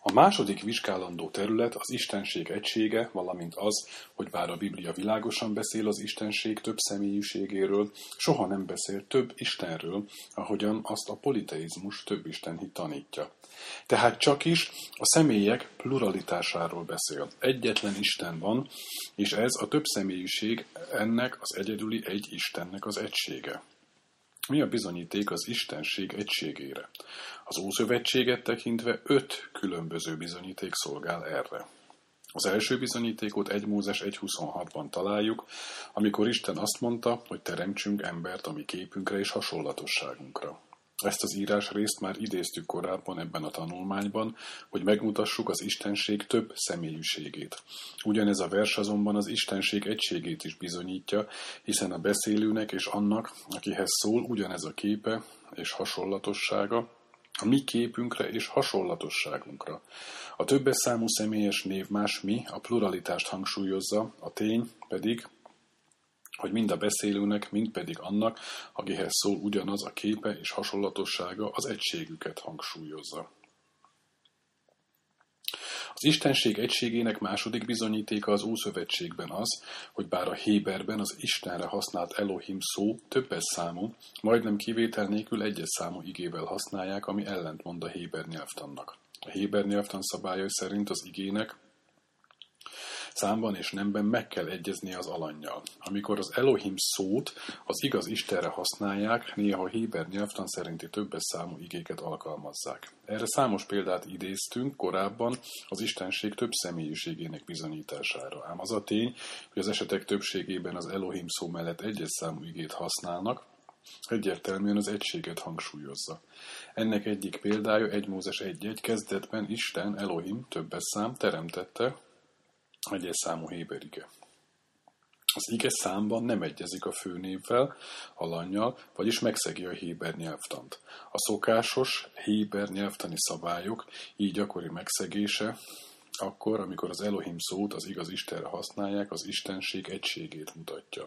A második vizsgálandó terület az Istenség egysége, valamint az, hogy bár a Biblia világosan beszél az Istenség több személyűségéről, soha nem beszél több Istenről, ahogyan azt a politeizmus több istenhit tanítja. Tehát csak is a személyek pluralitásáról beszél. Egyetlen Isten van, és ez a több személyűség ennek az egyedüli egy Istennek az egysége. Mi a bizonyíték az Istenség egységére? Az Ószövetséget tekintve 5 különböző bizonyíték szolgál erre. Az első bizonyítékot 1 Mózes 1.26-ban találjuk, amikor Isten azt mondta, hogy teremtsünk embert a mi képünkre és hasonlatosságunkra. Ezt az írás részt már idéztük korábban ebben a tanulmányban, hogy megmutassuk az Istenség több személyűségét. Ugyanez a vers azonban az Istenség egységét is bizonyítja, hiszen a beszélőnek és annak, akihez szól, ugyanez a képe és hasonlatossága, a mi képünkre és hasonlatosságunkra. A többes számú személyes név más mi, a pluralitást hangsúlyozza, a tény pedig, hogy mind a beszélőnek, mind pedig annak, akihez szól ugyanaz a képe és hasonlatossága, az egységüket hangsúlyozza. Az Istenség egységének második bizonyítéka az Ószövetségben az, hogy bár a héberben az Istenre használt Elohim szó többes számú, majdnem kivétel nélkül egyes számú igével használják, ami ellentmond a héber nyelvtannak. A héber nyelvtan szabályai szerint az igének számban és nemben meg kell egyeznie az alannyal. Amikor az Elohim szót az igaz Istenre használják, néha a héber nyelvtan szerinti többes számú igéket alkalmazzák. Erre számos példát idéztünk korábban az Istenség több személyiségének bizonyítására. Ám az a tény, hogy az esetek többségében az Elohim szó mellett egyes számú igét használnak, egyértelműen az egységet hangsúlyozza. Ennek egyik példája 1 Mózes 1.1. Kezdetben Isten, Elohim, többes szám teremtette egyes számú héber ige. Az ige számban nem egyezik a főnévvel, alannyal, vagyis megszegi a héber nyelvtant. A szokásos héber nyelvtani szabályok így gyakori megszegése, akkor, amikor az Elohim szót az igaz Istenre használják, az Istenség egységét mutatja.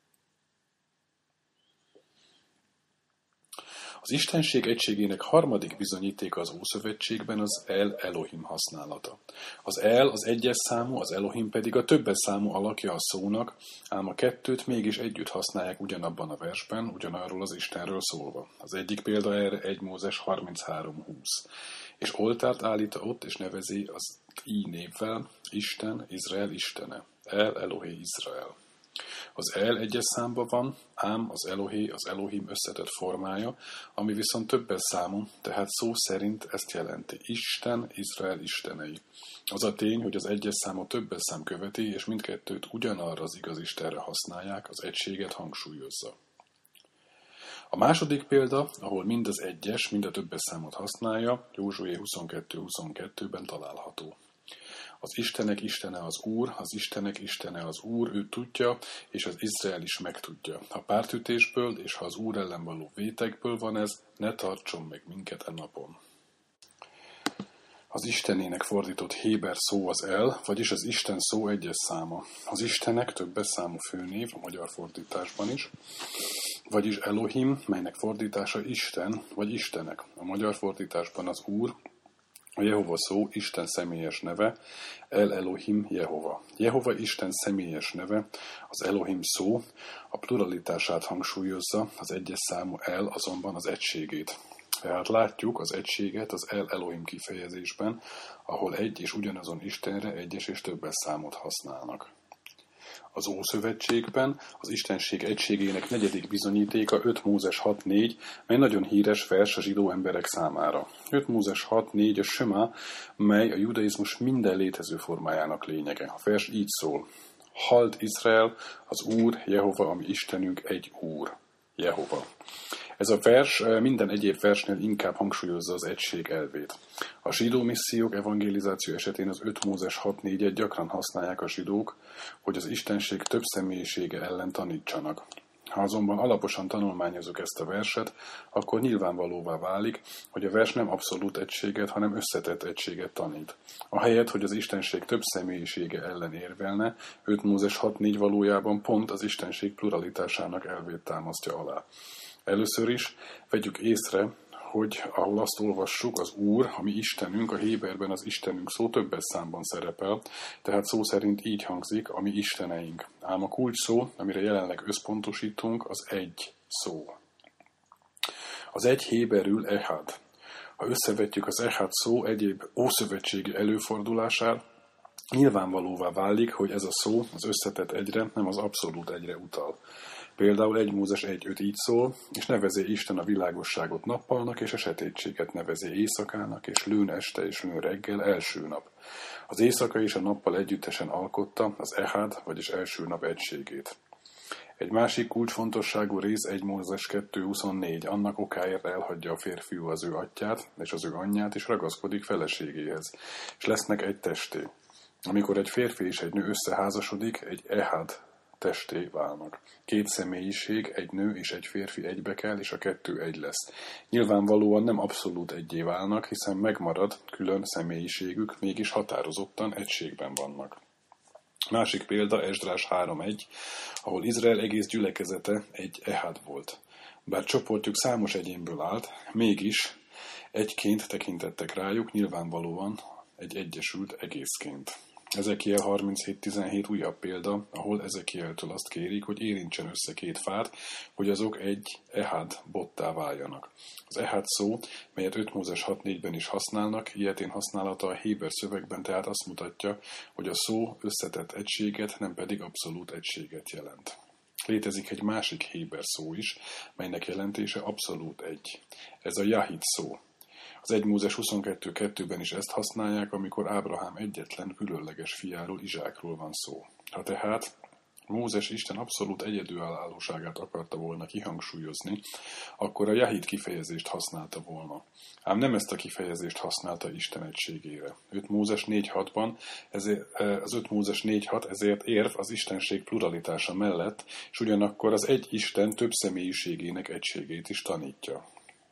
Az Istenség egységének harmadik bizonyítéka az Ószövetségben az El Elohim használata. Az El az egyes számú, az Elohim pedig a többes számú alakja a szónak, ám a kettőt mégis együtt használják ugyanabban a versben, ugyanarról az Istenről szólva. Az egyik példa erre 1 Mózes 33.20. És oltárt állít ott, és nevezi az így névvel, Isten, Izrael istene. El Elohé Izrael. Az El egyes számban van, ám az Elohé az Elohim összetett formája, ami viszont többes számú, tehát szó szerint ezt jelenti. Isten, Izrael istenei. Az a tény, hogy az egyes számot többes szám követi, és mindkettőt ugyanarra az igaz Istenre használják, az egységet hangsúlyozza. A második példa, ahol mind az egyes, mind a többes számot használja, Józsué 22.22-ben található. Az Istenek Istene az Úr, az Istenek Istene az Úr, ő tudja, és az Izrael is megtudja. Ha pártütésből, és ha az Úr ellen való vétekből van ez, ne tartson meg minket e napon. Az Istenének fordított héber szó az El, vagyis az Isten szó egyes száma. Az Istenek többes számú főnév, a magyar fordításban is, vagyis Elohim, melynek fordítása Isten, vagy Istenek. A magyar fordításban az Úr, a Jehova szó Isten személyes neve, El Elohim Jehova. Jehova Isten személyes neve, az Elohim szó a pluralitását hangsúlyozza, az egyes számú El azonban az egységét. Tehát látjuk az egységet az El Elohim kifejezésben, ahol egy és ugyanazon Istenre egyes és többes számot használnak. Az Ószövetségben az Istenség egységének negyedik bizonyítéka 5 Mózes 6.4, mely nagyon híres vers a zsidó emberek számára. 5 Mózes 6.4 a Sema, mely a judaizmus minden létező formájának lényege. A vers így szól. Halld Izrael, az Úr, Jehova, ami Istenünk, egy Úr. Jehova. Ez a vers minden egyéb versnél inkább hangsúlyozza az egység elvét. A zsidó missziók evangelizáció esetén az 5 Mózes 6.4-et gyakran használják a zsidók, hogy az Istenség több személyisége ellen tanítsanak. Ha azonban alaposan tanulmányozunk ezt a verset, akkor nyilvánvalóvá válik, hogy a vers nem abszolút egységet, hanem összetett egységet tanít. Ahelyett, hogy az Istenség több személyisége ellen érvelne, 5 Mózes 6.4 valójában pont az Istenség pluralitásának elvét támasztja alá. Először is vegyük észre, hogy ahol azt olvassuk, az Úr, a mi Istenünk, a héberben az Istenünk szó többes számban szerepel, tehát szó szerint így hangzik, a mi Isteneink. Ám a kulcs szó, amire jelenleg összpontosítunk, az egy szó. Az egy héberül ehad. Ha összevetjük az ehad szó egyéb ószövetségi előfordulását, nyilvánvalóvá válik, hogy ez a szó az összetett egyre, nem az abszolút egyre utal. Például 1 Mózes 1.5 így szól, és nevezi Isten a világosságot nappalnak, és a sötétséget nevezi éjszakának, és lőn este és lőn reggel első nap. Az éjszaka és a nappal együttesen alkotta az ehad, vagyis első nap egységét. Egy másik kulcsfontosságú rész 1 Mózes 2.24, annak okáért elhagyja a férfiú az ő atyját és az ő anyját, és ragaszkodik feleségéhez, és lesznek egy testé. Amikor egy férfi és egy nő összeházasodik, egy ehad testé válnak. 2 személyiség, egy nő és egy férfi egybe kell, és a 2 egy lesz. Nyilvánvalóan nem abszolút egyé válnak, hiszen megmarad külön személyiségük, mégis határozottan egységben vannak. Másik példa Esdrás 3.1, ahol Izrael egész gyülekezete egy ehad volt. Bár csoportjuk számos egyénből állt, mégis egyként tekintettek rájuk, nyilvánvalóan egy egyesült egészként. Ezekiel 37.17 újabb példa, ahol Ezekieltől azt kérik, hogy érintsen össze 2 fát, hogy azok egy ehad bottá váljanak. Az ehad szó, melyet 5 Mózes 6.4-ben is használnak, ilyetén használata a héber szövegben tehát azt mutatja, hogy a szó összetett egységet, nem pedig abszolút egységet jelent. Létezik egy másik héber szó is, melynek jelentése abszolút egy. Ez a jahid szó. Az 1 Mózes 22.2-ben is ezt használják, amikor Ábrahám egyetlen különleges fiáról, Izsákról van szó. Ha tehát Mózes Isten abszolút egyedülállóságát akarta volna kihangsúlyozni, akkor a jahid kifejezést használta volna. Ám nem ezt a kifejezést használta Isten egységére. 5 Mózes 4.6-ban, az 5 Mózes 4.6 ezért érv az istenség pluralitása mellett, és ugyanakkor az egy Isten több személyiségének egységét is tanítja.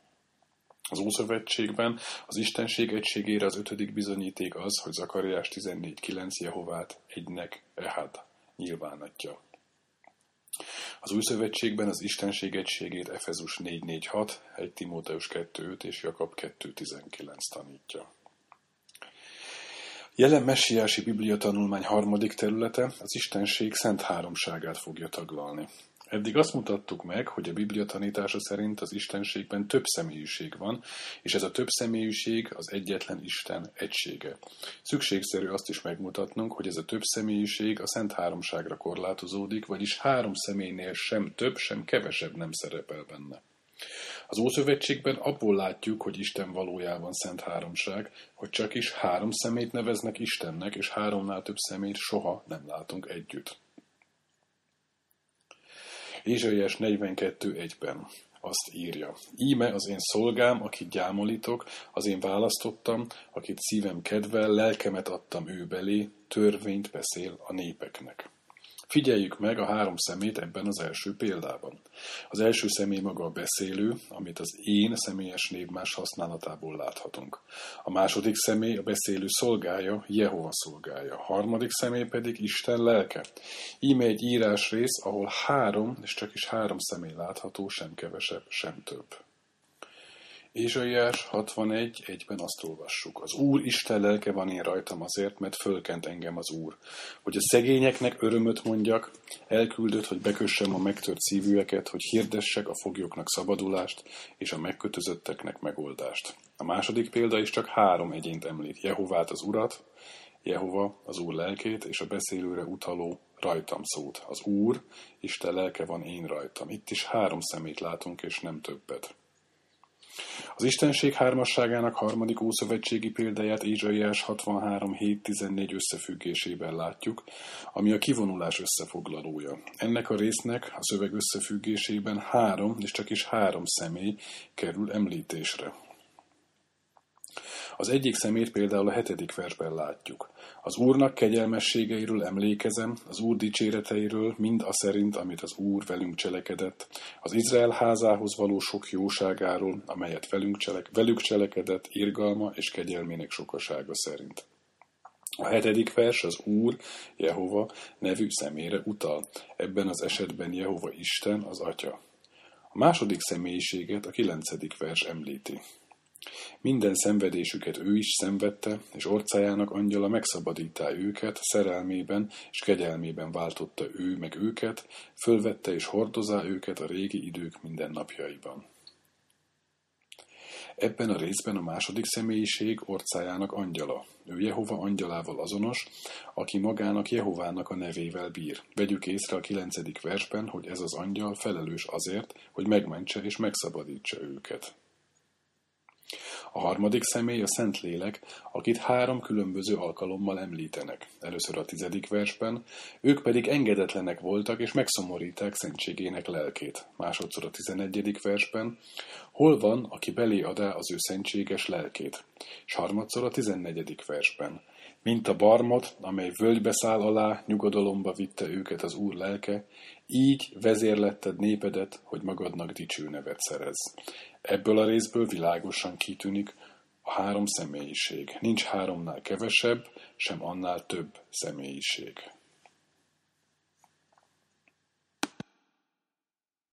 Az Ószövetségben az Istenség egységére az 5. bizonyíték az, hogy Zakariás 14.9 Jehovát egynek ehad nyilvánítja. Az Új Szövetségben az Istenség egységét Efezus 4.4.6, 1 Timóteus 2.5 és Jakab 2.19 tanítja. Jelen messiási bibliatanulmány harmadik területe az Istenség szent háromságát fogja taglalni. Eddig azt mutattuk meg, hogy a Biblia tanítása szerint az Istenségben több személyiség van, és ez a több személyiség az egyetlen Isten egysége. Szükségszerű azt is megmutatnunk, hogy ez a több személyiség a Szent Háromságra korlátozódik, vagyis 3 személynél sem több, sem kevesebb nem szerepel benne. Az Ószövetségben abból látjuk, hogy Isten valójában Szent Háromság, hogy csak is 3 személyt neveznek Istennek, és 3-nál több személyt soha nem látunk együtt. Ézsaiás 42.1-ben azt írja: Íme az én szolgám, akit gyámolítok, az én választottam, akit szívem kedvel, lelkemet adtam ő belé, törvényt beszél a népeknek. Figyeljük meg a 3 szemét ebben az első példában. Az első személy maga a beszélő, amit az én személyes névmás használatából láthatunk. A második személy a beszélő szolgája, Jehova szolgája. A harmadik személy pedig Isten lelke. Íme egy írásrész, ahol 3, és csak is 3 személy látható, sem kevesebb, sem több. Ézsaiás 61.1-ben azt olvassuk: Az Úr Isten lelke van én rajtam azért, mert fölkent engem az Úr, hogy a szegényeknek örömöt mondjak, elküldött, hogy bekössem a megtört szívűeket, hogy hirdessek a foglyoknak szabadulást, és a megkötözötteknek megoldást. A második példa is csak 3 egyént említ: Jehovát az Urat, Jehova az Úr lelkét, és a beszélőre utaló rajtam szót. Az Úr Isten lelke van én rajtam. Itt is 3 szemét látunk, és nem többet. Az Istenség hármasságának harmadik ószövetségi példáját Ézsaiás 63.7-14 összefüggésében látjuk, ami a kivonulás összefoglalója. Ennek a résznek a szöveg összefüggésében 3, és csak is 3 személy kerül említésre. Az egyik szemét például a 7. versben látjuk. Az Úrnak kegyelmességeiről emlékezem, az Úr dicséreteiről, mind a szerint, amit az Úr velünk cselekedett, az Izrael házához való sok jóságáról, amelyet velük cselekedett, irgalma és kegyelmének sokasága szerint. A 7. vers az Úr, Jehova nevű személyre utal. Ebben az esetben Jehova Isten, az Atya. A második személyiséget a 9. vers említi. Minden szenvedésüket ő is szenvedte, és orcájának angyala megszabadítá őket, szerelmében és kegyelmében váltotta ő meg őket, fölvette és hordozá őket a régi idők mindennapjaiban. Ebben a részben a második személyiség orcájának angyala. Ő Jehova angyalával azonos, aki magának Jehovának a nevével bír. Vegyük észre a 9. versben, hogy ez az angyal felelős azért, hogy megmentse és megszabadítsa őket. A harmadik személy a Szentlélek, akit 3 különböző alkalommal említenek. Először a 10. versben, ők pedig engedetlenek voltak és megszomoríták szentségének lelkét. Másodszor a 11. versben, hol van, aki belé adá az ő szentséges lelkét? És harmadszor a 14. versben, mint a barmot, amely völgybe száll alá, nyugodalomba vitte őket az Úr lelke, így vezérletted népedet, hogy magadnak dicső nevet szerez. Ebből a részből világosan kitűnik a 3 személyiség. Nincs 3-nál kevesebb, sem annál több személyiség.